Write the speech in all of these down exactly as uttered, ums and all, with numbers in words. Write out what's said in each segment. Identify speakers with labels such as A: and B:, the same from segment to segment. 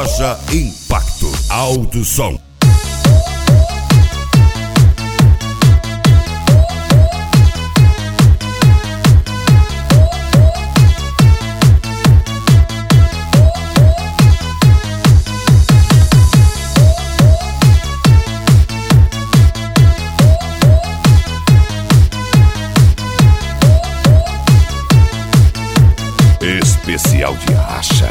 A: Loja Impacto Alto Som. Especial de racha.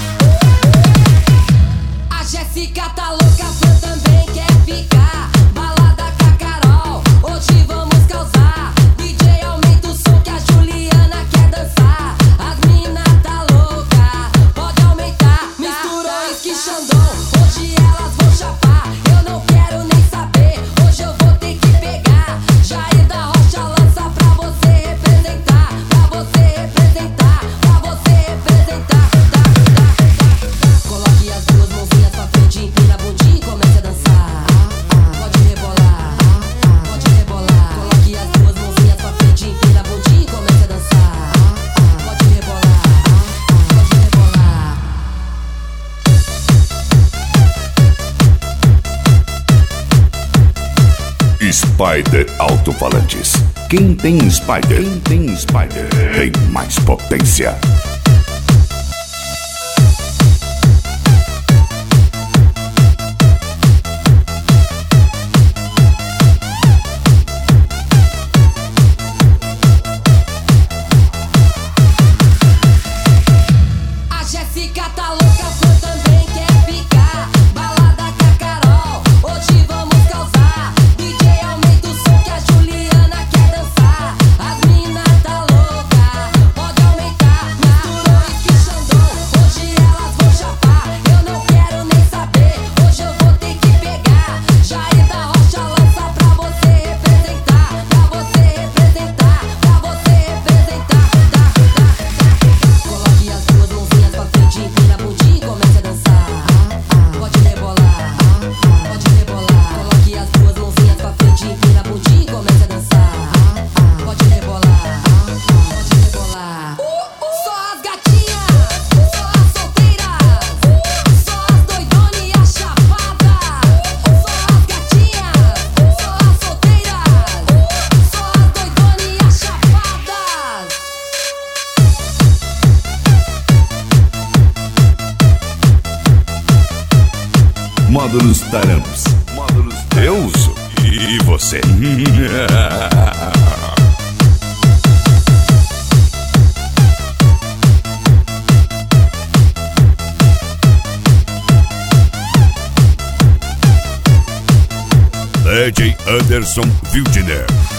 B: A Jéssica tá louca, fã também quer ficar. Balada com a Carol, hoje vamos causar. D J aumenta o som que a Juliana quer dançar. As mina tá louca, pode aumentar. Misturou esqui Xandão, hoje elas vão chapar. Eu não quero nem saber, hoje eu vou ter que pegar. Jair da Rocha lança pra você representar. Pra você representar, pra você representar. Coloque as duas mãozinhas pra frente, empina a bundinha e comece a dançar. Pode rebolar, pode rebolar. Coloque as duas mãozinhas pra frente, empina a bundinha e comece a dançar. Pode rebolar, pode rebolar.
A: Spider Alto-Falantes. Quem tem Spider, quem tem Spider, tem mais potência.
B: A Jéssica tá louca, fã também quer ficar. Balada com a Carol, hoje vamos causar. D J aumenta o som que a Juliana quer dançar. As mina tá louca, pode aumentar. Misturou esqui Xandão, hoje elas vão chapar. Eu não quero nem saber, hoje eu vou ter que pegar. Jair da Rocha lança pra você representar. Pra você representar, pra você representar. Coloque as duas mãozinhas pra frente, empina a bundinha e comece a dançar. Pode rebolar, pode rebolar. Coloque as duas mãozinhas pra frente, empina a bundinha e comece a dançar. Pode rebolar, pode rebolar. Só as gatinhas, só as solteiras, só as doidonas e as chapadas. Só as gatinhas, só as solteiras, só as doidonas e as chapadas.
A: Módulos Taramps. Módulos eu uso. E você? D J Anderson Wildner.